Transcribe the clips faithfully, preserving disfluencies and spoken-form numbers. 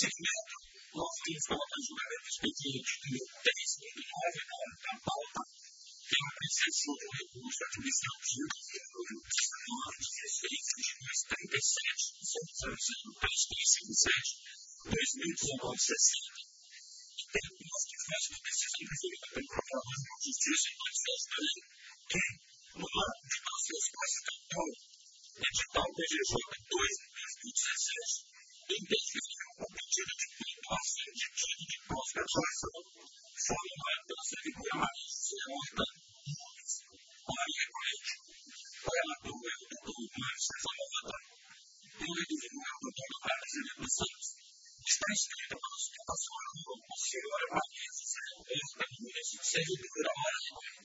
segmento, nós temos colocado julgamento expediente número três ponto nove da pauta, que é a apreciação do recurso administrativo número dezenove, dezesseis, vinte e dois, trinta e sete, zero zero zero, três três cinco sete, dois mil e dezenove, sessenta. E tem duas que faz uma decisão referida pelo Procurador de Justiça em condições da lei, que, no âmbito de processo classificatório, edital P G J dois de dois mil e dezessete, indefiniu o pedido de puntuação de título de pós-graduação formulado pela servidora Maria José Horta Nunes Maria Coelho. O relator é o doutor Mário César Horta, e o revisor é o doutor Mário Felipe Santos. Está escrita pela explicação oral a senhora Maria José Horta Nunes, servidora Maria Coelho.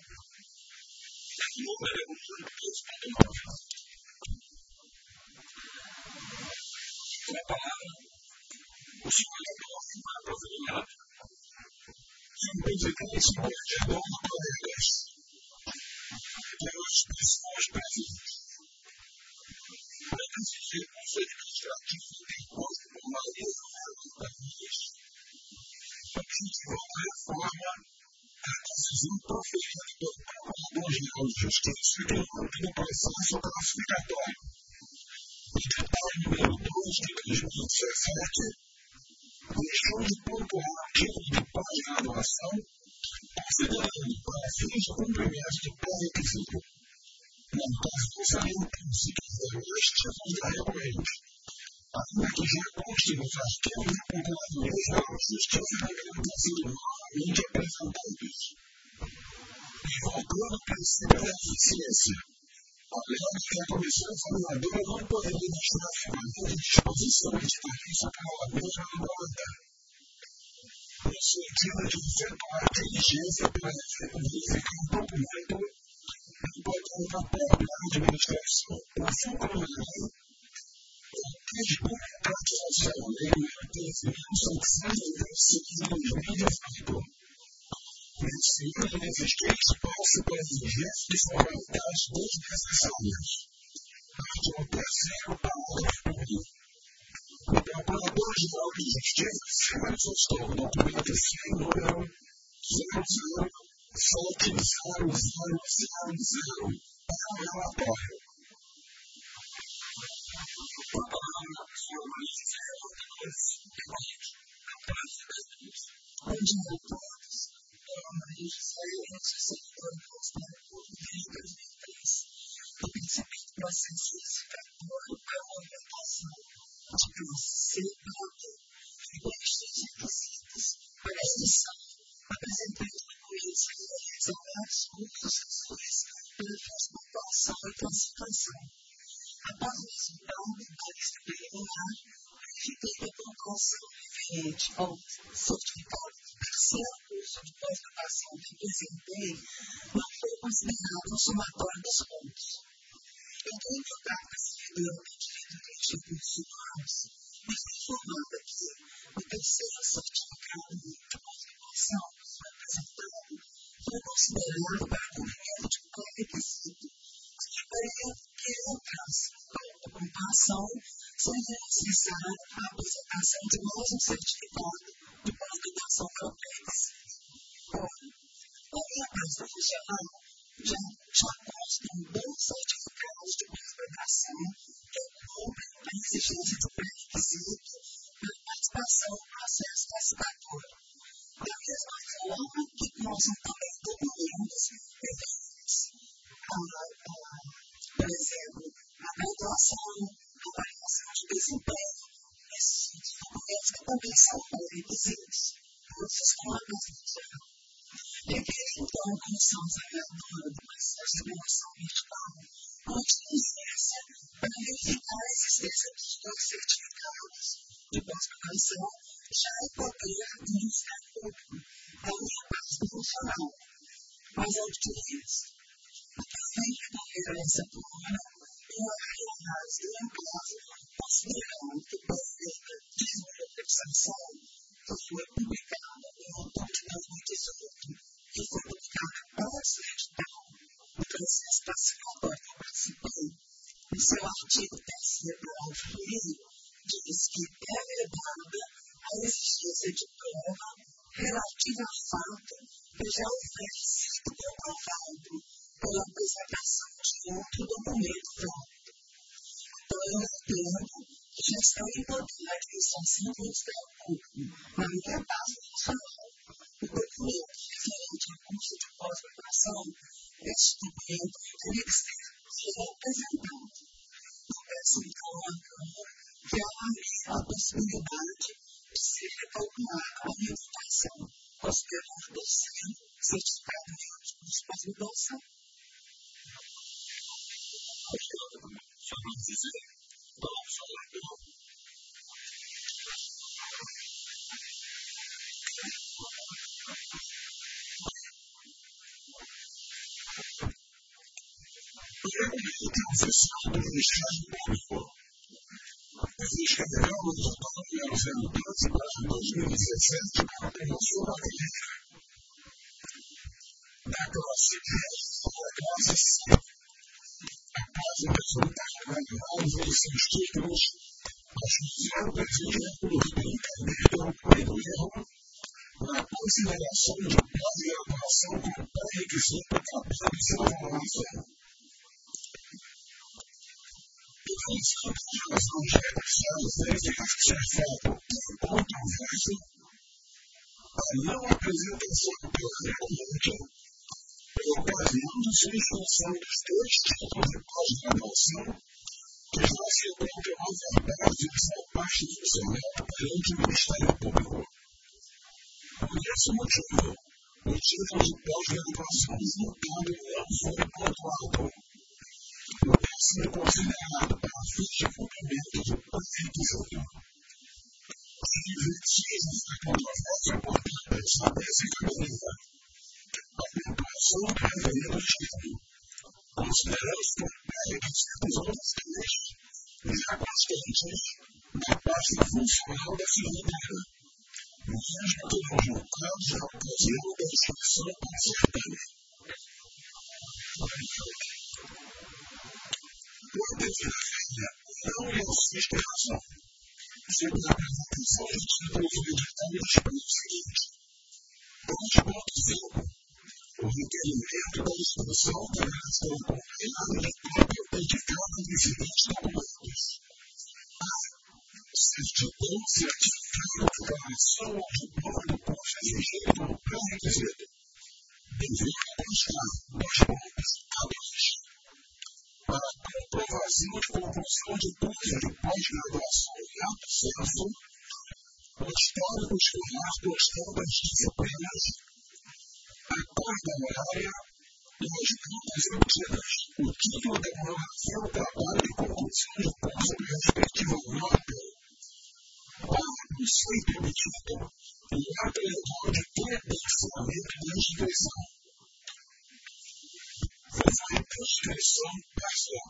O número é o número dois ponto nove. Com a palavra, o senhor Leandro vai proseguir. Senhor presidente, senhor vereador, colegas, pelas pessoas presentes, esse recurso administrativo interposto por Maria José Horta Nunes, objetivando a reforma da decisão proferida pelo Procurador-Geral de Justiça que inclui no processo classificatório. Edital número dois de dois mil e dezessete, deixou de pontuar o título de pós-graduação, considerando para fins de cumprimento do pré-requisito na ausência de um princípio zero dois títulos da recorrente, ainda que já conste nos artigos da Procuradoria-Geral de Justiça devendo ter sido novamente apresentados. Invocando o princípio da eficiência, alegando que a comissão examinadora não poderia deixar fora de disposição editalícia para a mesma regulamentar, no sentido de efetuar a diligência para verificar o documento enquanto a própria administração, por funcionário, que publicar que a lei número treze mil setecentos e vinte e seis de dois mil e dezoito, mencionando existir espaço para exigências de formalidades desnecessárias. Artigo terceiro, parágrafo primeiro. O Procurador-Geral de Justiça se manifestou no documento sem número zero zero sete zero zero zero zero para o relatório. A palavra da senhora Maria José Horta Nunes, recorrente, a prazo de dez minutos. Bom dia a todos. Eu, Maria José, eu sou servidora do Ministério Público desde dois mil e três. Eu participei do processo classificatório para a orientação de classe C para D. Estes requisitos para a edição apresentei documentos realizados vários cursos sessões para fins de pontuação e classificação. Após o resultado da lista preliminar, verifiquei que a pontuação referente ao certificado de terceiro curso de pós-graduação que apresentei não foi considerado no somatório dos pontos. Entrei em contato com a servidora pedindo que os recursos humanos e fui informada que o terceiro certificado de pós-graduação que foi apresentado foi considerado para cumprimento de pré-requisito, que faria que, no caso da pontuação, seria necessária a apresentação de mais um certificado de pós-graduação para o pré-requisito. Ora, a minha pasta funcional já, já consta em dois certificados de pós-graduação que cumprem a exigência de pré-requisito para a participação no processo classificatório. Da mesma forma que constam também documentos referentes a, por exemplo, a graduação, a avaliação de desempenho, esses documentos que também são pré-requisitos. Todos os colaboradores geral. Requer, então, a comissão examinadora do processo de avaliação virtual uma diligência para verificar a existência dos dois certificados de pós-graduação já em poder do Ministério Público, da minha pasta funcional. Mas, antes disso, o que vem recorrer a essa turma é uma análise do caso, considerando que o processo de desmonetização foi publicado em outubro de dois mil e dezoito, que foi publicado antes do edital do processo classificatório que eu participei. No seu artigo terceiro, parágrafo primeiro, diz que é vedada existência de prova relativa a fato que já houvesse sido comprovado pela apresentação de outro documento válido. Então, eu entendo que gestão e poder da aquisição sem Ministério Público, na minha base nacional, o documento referente ao curso de pós-graduação, este documento teria que ser representado. Eu peço então à Câmara que avalie a possibilidade de ser recalculada a reputação, considerando o docente certificado de curso de pós-graduação. Só para dizer, vamos falar pelo. O oficial do Ministério Público, a Fisca Federal do Doutor número zero doze barra dois mil e dezessete, para a promoção da carreira da classe D e da classe C. Após o resultado da análise de seus títulos, as reservas e recursos do intermédio ao primeiro erro na consideração de pós-graduação como pré-requisito para a sua formação. Informação de relações regressivas deve ser feita em controverso a não apresentação pelo recorrente por ocasião de substituição dos dois títulos de pós-graduação que já se encontram ofertados em sua parte funcional perante o Ministério Público. Por esse motivo, o título de pós-graduação juntado não foi pontuado, podendo ser considerado para fins de cumprimento de pré-requisito. Os exercícios da controvérsia, portanto, estabelecem a medida a pontuação do referido título, considerando como pré-requisitos outros três já constantes na parte funcional da ferramenta, mesmo que não julgados na ocasião da inscrição para certame. Por devida feita, não lhe assiste razão sobre a apresentação de títulos meditáveis pelo seguinte: dois ponto cinco. O requerimento da instrução deverá ser acompanhado de cópia dedicada dos seguintes documentos: a. Certidão certificada de relação ao diploma do curso exigido como pré-requisito. Deverá constar dois pontos a dois. Para a comprovação de conclusão de curso de pós-graduação em alto senso, o histórico escolar constando das disciplinas, a carga horária e as notas obtidas, o título da homologação do trabalho de conclusão de curso do respectivo nota, parágrafo cento e obtido, e ato legal de credenciamento da instituição. Fazer inscrição parcial.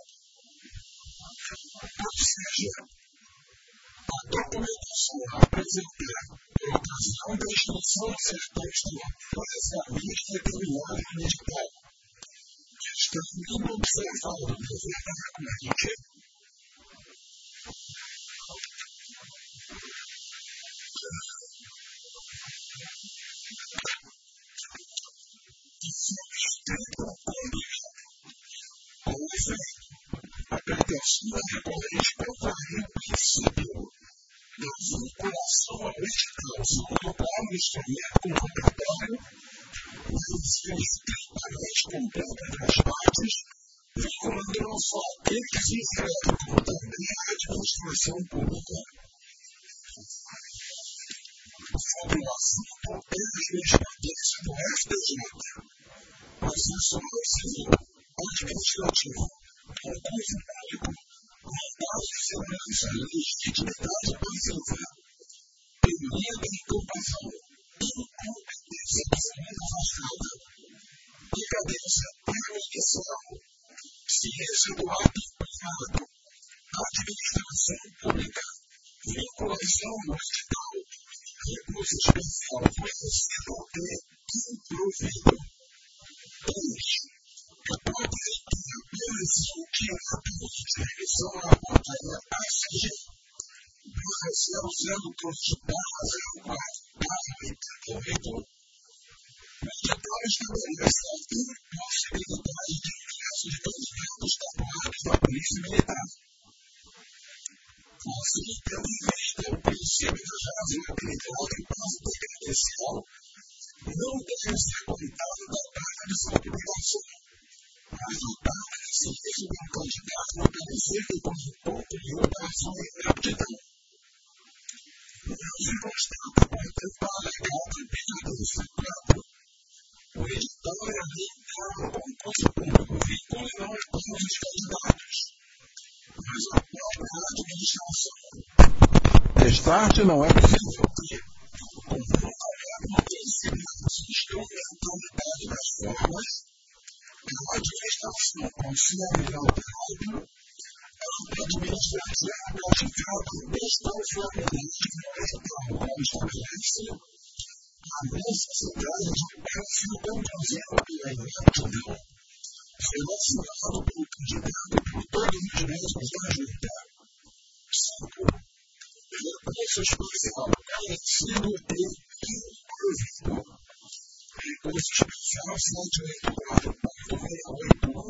Ou seja, a documentação a apresentar por ocasião da instrução ser textual previamente determinada no edital, que está sendo observado no dever da recorrente, com efeito, a pretensão da recorrente contraria o princípio da vinculação ao edital, segundo o qual o instrumento convocatório deve ser estritamente completo entre as partes, vinculando não só aquele que se inscreve, como também a administração pública. Sobre o assunto é a jurisprudência do F T J, Processual Civil, Administrativo, Concurso Público, Mandado de Segurança, Legitimidade Passiva, Teoria da Inculpação, Incompetência Absoluta Afastada, Decadência Permissão, Ciência do Ato Privado, Administração Pública, Vinculação ao edital, recurso especial conhecido e improvido. três. A prefeitura apenas emitirá a pedido de remissão à portaria A C G barra zero zero dois barra zero quatro barra oitenta e oito, o edital estabelece a impossibilidade de ingresso de candidatos tatuados da Polícia Militar. Assim, tendo em vista o princípio da razão aplicada em prazo previdencial, não deve ser contado da data de sua publicação, mas a data de serviço do candidato não deve ser que ponto de operação e aptidão. Não se constata contemplado legal de pecadores quatro. O edital é habilitado ao concurso público vincula não a todos os candidatos, mas a própria administração. Destarte não é possível que, conforme a princípio de instrumentalidade das formas, a administração concede ao trabalho a administração praticada desconformidade com o edital, como estabelece a necessidade de perfil conclusivo pela inaptidão relacionado pelo candidato por todos os mesmos da junta. cinco. Recurso especial conhecido e improvido. Recurso especial cento e oitenta e quatro ponto sessenta e oito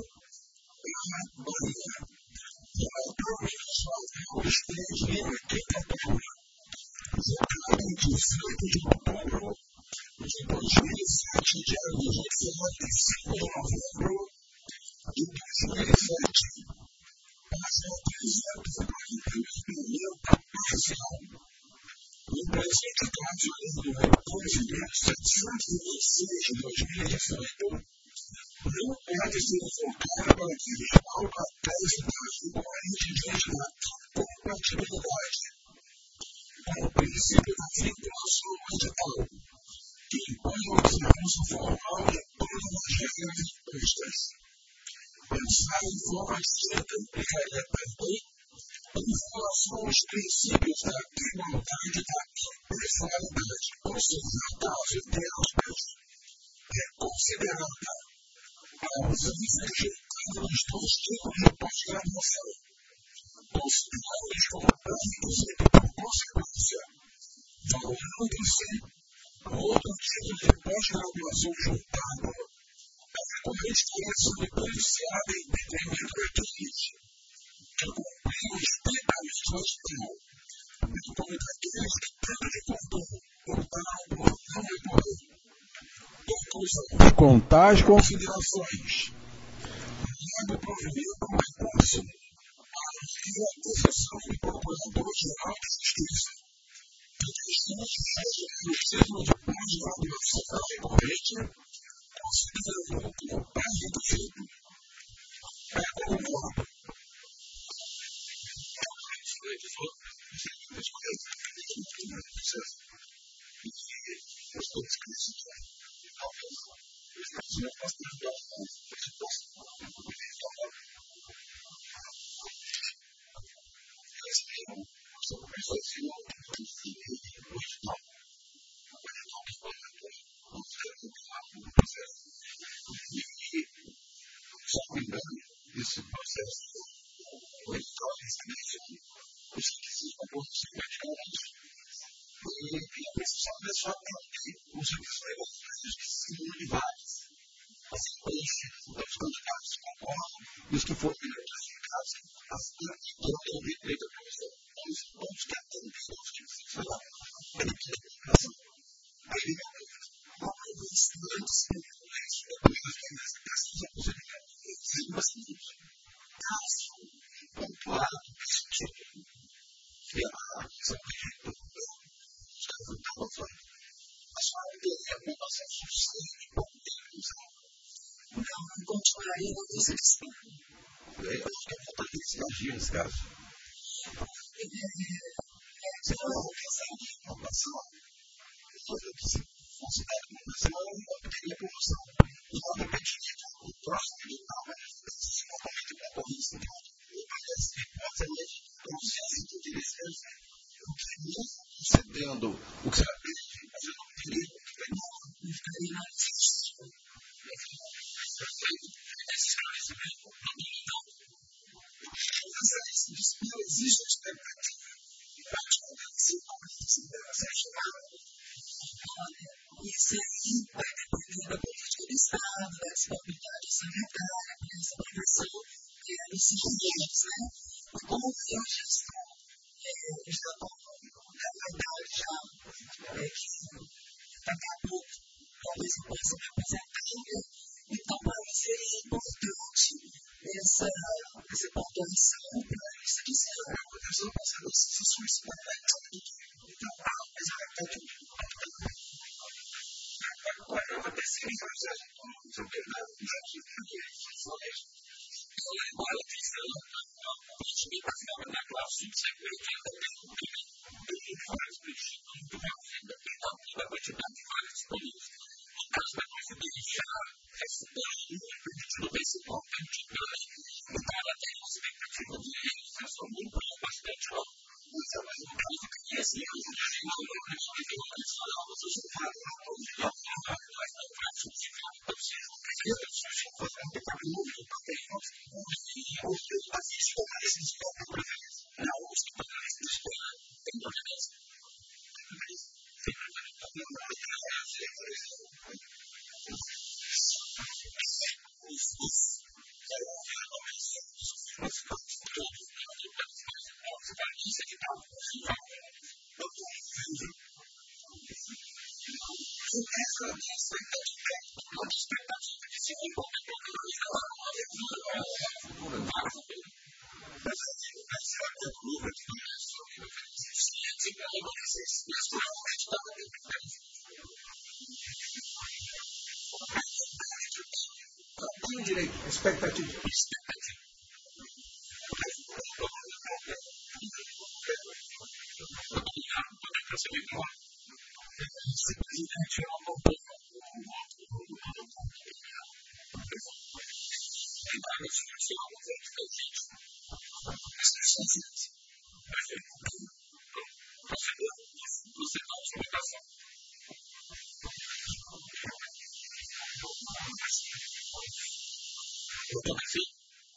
Bahia. Relator ministerial Esteves Lima Quinta-feira. Julgado em dezoito de outubro de dois mil e sete, dia vinte e cinco de novembro de dois mil e sete. Página trezentos e quarenta e oito, emenda parcial. No presente caso, a lei número doze mil setecentos e vinte e seis de dois mil e dezoito, não pode ser invocada para que respalde a tese da concorrente diante da incompatibilidade com o princípio da vinculação ao edital, que impõe a observância formal de todas as regras impostas. Pensar em forma estrita implicaria também a vinculação aos princípios da igualdade e da impessoalidade, ou seja, caso, entre aspas, é considerada a ausência de nos dois tipos de pós-graduação, considerando-os como básicos e, por consequência, valorando-se outro tipo de pós-graduação juntado, a recorrente teria sido policiada em detrimento daqueles que cumpriam estritamente o edital, bem como daqueles que, tendo de comum, optaram por não recorrer. Conclusão. Com tais considerações, leva provimento ao recurso para a aquisição de procurador-geral de justiça, que destina o ciclo de pós-graduação da recorrente, considerando como base do feito. É como voto. Esse processo foi estabelecido os requisitos da produção medicamentos e a precisão começou a ter os requisitos que são univados. Assim, os candidatos que concordam e os que foram classificados, e todo o direito da profissão, todos que atenderam os tipos de trabalho, ele quer comunicação. Aí, uma província antes de leis, depois das regras da pesquisa, você diz o seguinte: caso pontuado esse tipo, que é a questão de os casos da profissão, a senhora teria a aprovação suficiente para poder usar. Não, não continuaria na nossa questão. Eu acho que a fortaleza agir nesse caso. Se for uma questão de aprovação, se considera uma questão, eu teria aprovação. E não repetiria o próximo edital, mas se comprometer com a concorrência, então, me parece que pode ser mais consciência de interesse perfeito. O que mesmo concedendo o que será pedido, mas eu não teria o que vai dar. Não ficaria na justiça. Esse esclarecimento não tem então. Não existe expectativa. sexual. Isso aí vai depender da política do Estado, da disponibilidade sanitária, da exploração desses direitos, né? E como eu já estou, é, já estou na verdade, já é, que daqui a pouco talvez eu possa me apresentar, né? Então, para mim seria importante essa, essa pontuação para isso que se chama a proteção passada dos esforços para a então, apesar de tudo, a terceira infraestrutura sobre a funções, ela é igual a questão da identificação da classe de segurança da tecnologia do infraestrutura muito rápida e da quantidade de vagas disponíveis. No caso da conferência, recebeu esse importante ganho, então ela tem uma expectativa de realização de um plano bastante alto. Mas ao mesmo tempo que esse uso de geral de visualização dos resultados da comunidade mas não faz justificar ou seja, o que é que se faz com o caminho do papel e o que as histórias de história não os papéis de história tem diferença. Direito, expectativa. Expectativa. Se o presidente é uma boa você não tem explicação. Eu também sei.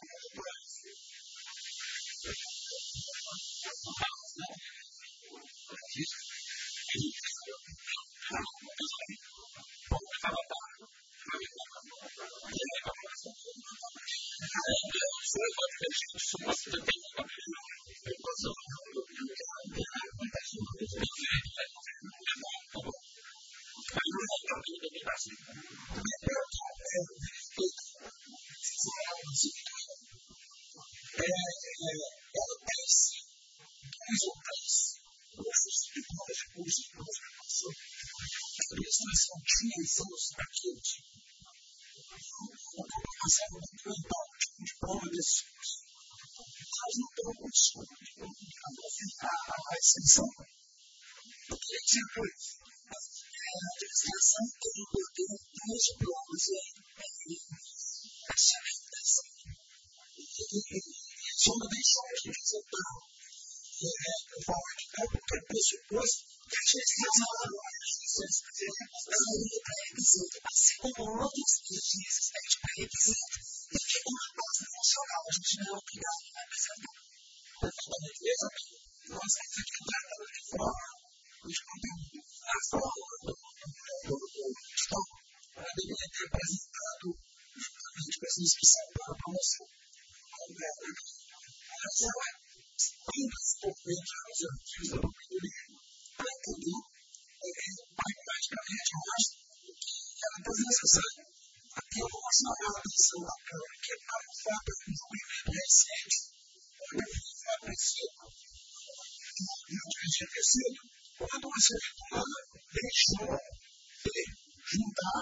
Quando você deixou de juntar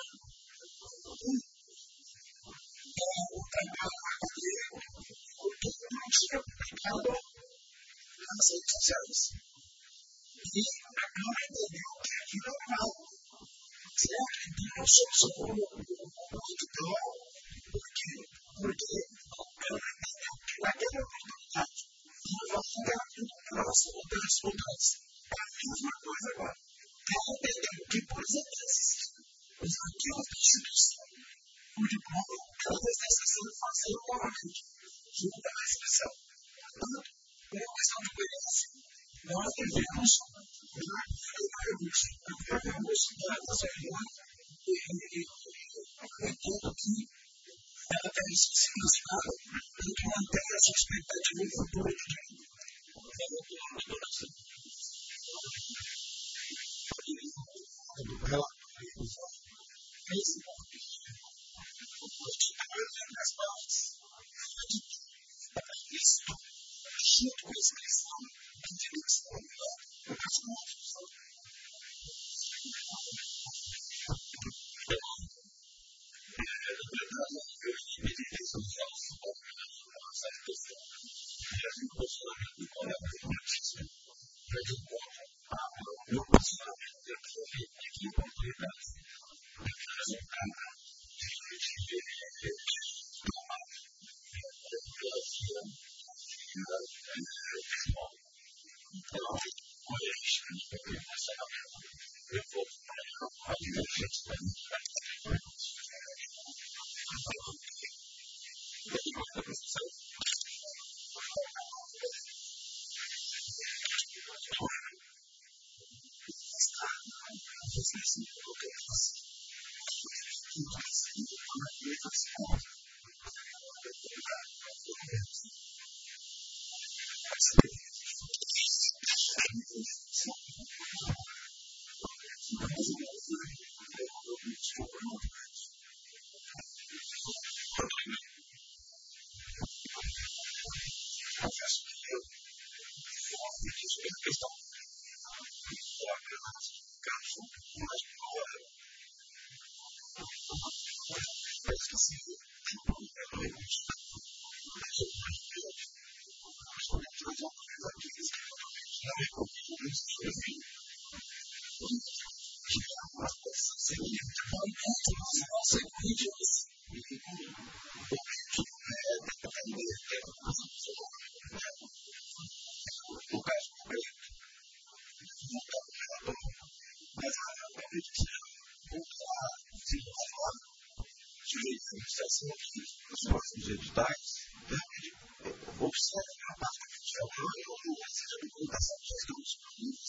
o trabalho acadêmico, o que não tinha publicado nas redes sociais. E agora entendeu que aquilo é mal. Certo? Então, eu sou só um editor, porque, porque ela entendeu que naquela oportunidade ela vai ficar muito próximo das outras. É a mesma coisa agora. Ela entendeu que, por exemplo, os arquivos da instituição, o diploma, ela fez necessário fazer novamente, junto à inscrição. Portanto, uma questão de coerência, nós devemos ela tem esse significado e que mantém essa expectativa de futuro de quem é o dono do coração. Ela é esse ponto. As partes isso, junto com a expressão da direção das mãos. Os próximos editais, observe a parte oficial ou seja, a documentação que já estão disponíveis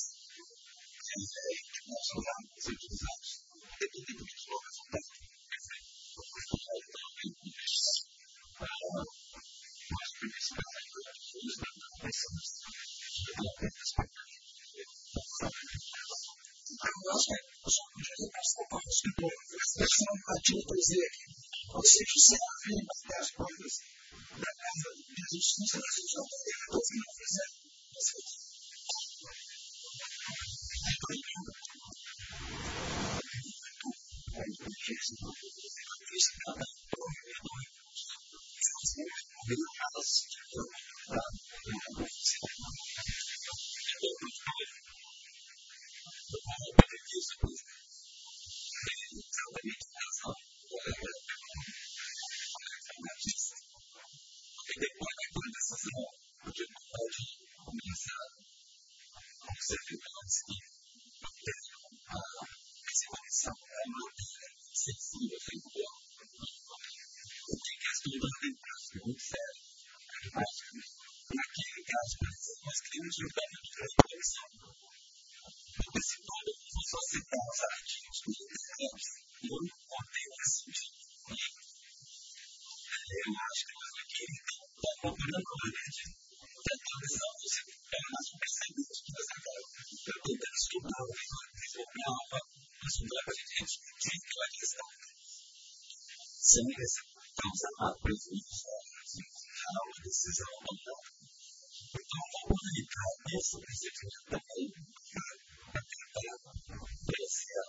que possam ser utilizados, dependendo dos novos resultados. Mas, por isso, a ou seja, se ela vem bater as portas da casa de justiça, a gente já vai ter a coisa que não fizer. Sem essa causa prejuízo, há uma decisão não. Então, vamos comunicar esse princípio também para tentar apreciar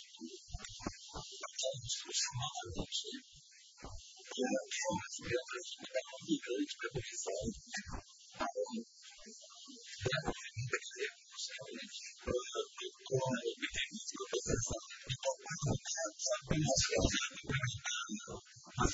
a discussão novamente. E a forma de apresentar um gigante para pensar a pergunta que temos com a independência da proteção e com a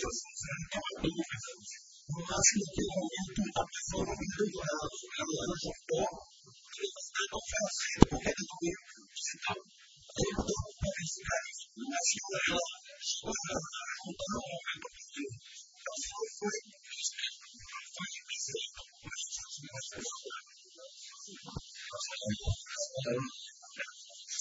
no máximo, naquele momento, a pessoa não me deu ela, ela juntou, ele não fazendo qualquer documento digital. Aí eu estou para verificar isso. No máximo, ela juntou um momento positivo. Então, se não foi, não foi perfeito, mas se não foi perfeito,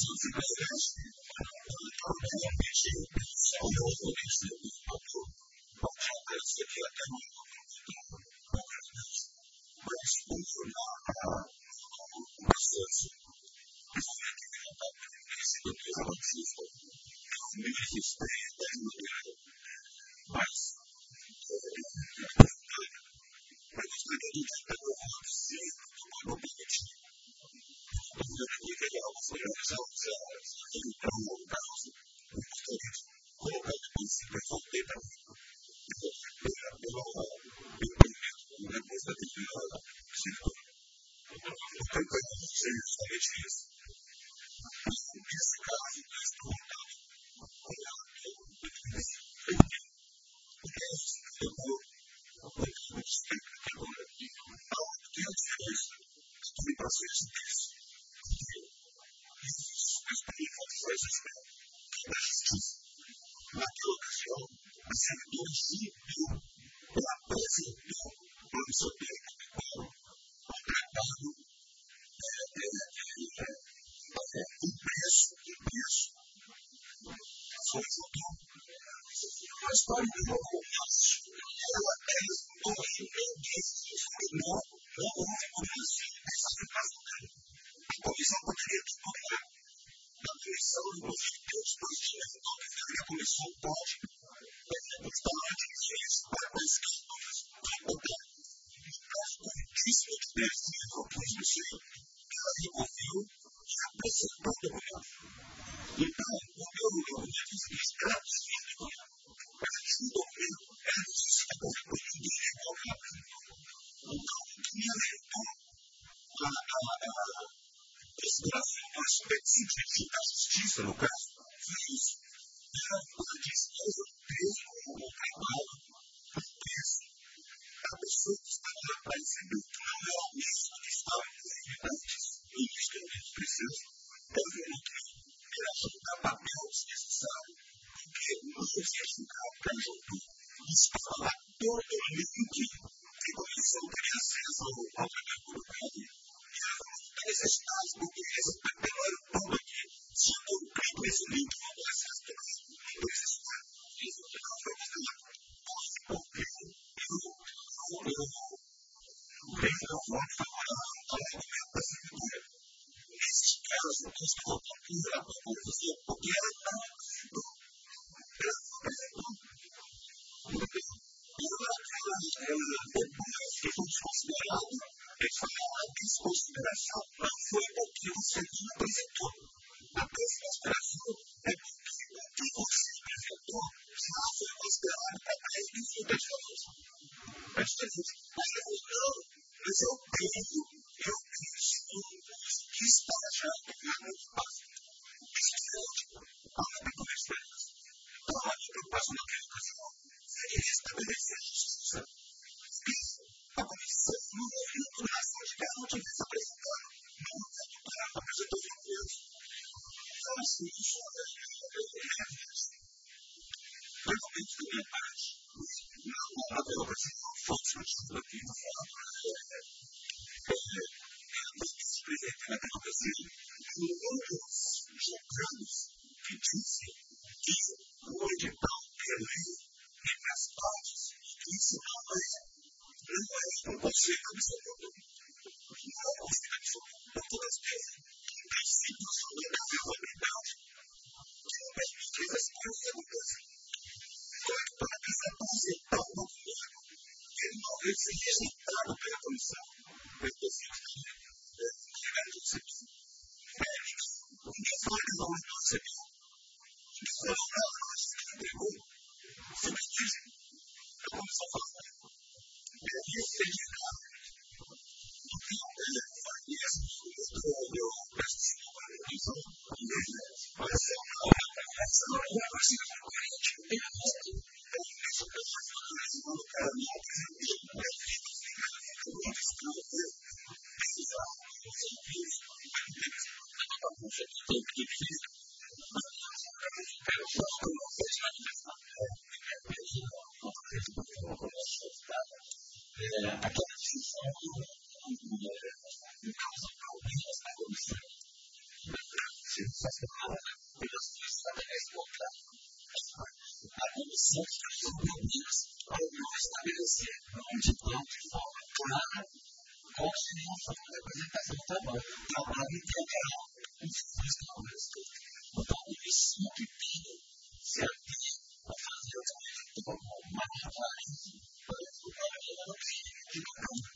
sensacional, pelas duas maneiras de voltar. A comissão de problemas ao estabelecer onde estão de forma clara qual seria a forma de apresentação do trabalho. Trabalho integral com os trabalhos. Então, a comissão que tem se abrir a fazer o trabalho de forma mais clara para o problema de campo.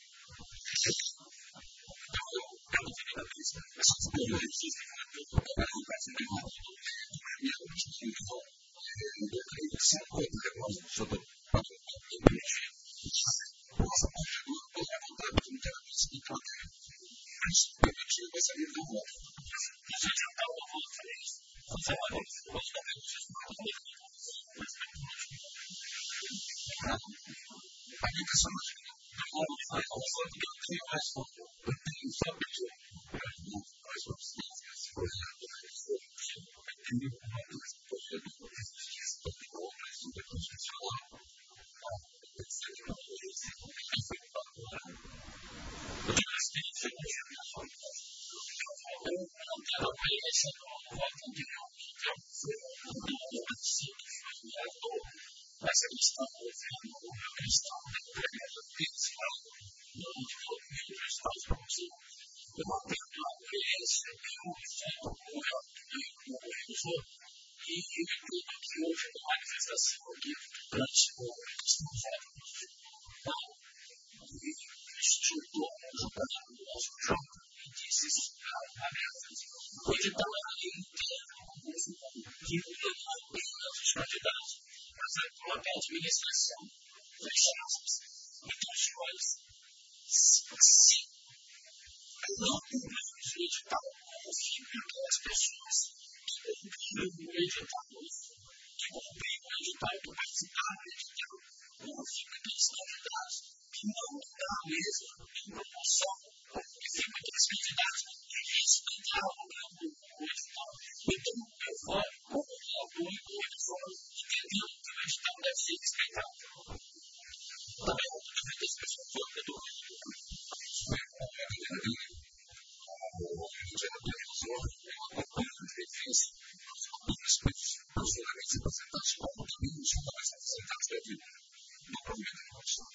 Então, eu quero dizer a vocês que essas experiências que eu trabalho para ser melhor, eu utilizo cinco negócios sobre o próprio emprego. Nossa, eu vou levantar para um terapeuta de trabalho. Mas, permitir você vir do mundo. E se já está uma boa frente, você vai ver, hoje não tem que ser uma boa frente. Mas, a minha personagem, eu vou fazer uma coisa que eu tenho mais foco. Eu tenho saber de quais são os níveis, por exemplo, eu tenho uma coisa que eu tenho outras superfícies falar. Eu sei que não é isso, eu tenho feito para agora. Eu tenho experiência com a minha família. Eu não quero aparecer como volta de novo. Eu fui um adolescente que foi criador. Essa questão do governo, a questão da empresa fiscal, do desenvolvimento dos Estados Unidos. Eu não tenho uma experiência, eu me sinto como eu, como eu sou. E tudo que houve uma manifestação aqui durante o questão dos anos. Então, ele estudou o jogador do nosso jogo e disse abertas. Hoje está lá inteiro que não apenas os candidatos, mas a própria administração das chances. Então, os quais, se não cumprirmos o edital, confirme aquelas pessoas que cumpriram o edital, que cumpriram o edital, que participaram do edital, confirme aqueles candidatos que não dá mesmo em promoção, confirme aqueles candidatos que respeitaram o edital. Então, eu vou, como relator e como editor, entendendo que o edital deve ser respeitado. Também, eu vou dizer que as pessoas vão ter do foi uma grande defesa dos aspectos profissionalmente representados como caminhos fundamentais representados da vida do movimento de evolução.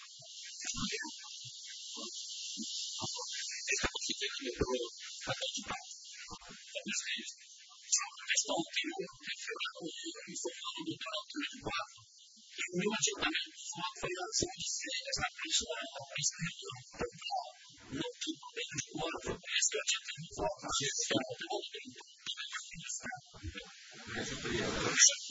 Esta consciência que melhorou a todo prazo. Talvez seja uma questão anterior, referendo e formando do doutorado de quadro. E o meu adiantamento foi a ação de ser esta pessoa, esta reunião popular, no que meio de hora, foi por isso que eu tinha tendo forma de ser um pouco de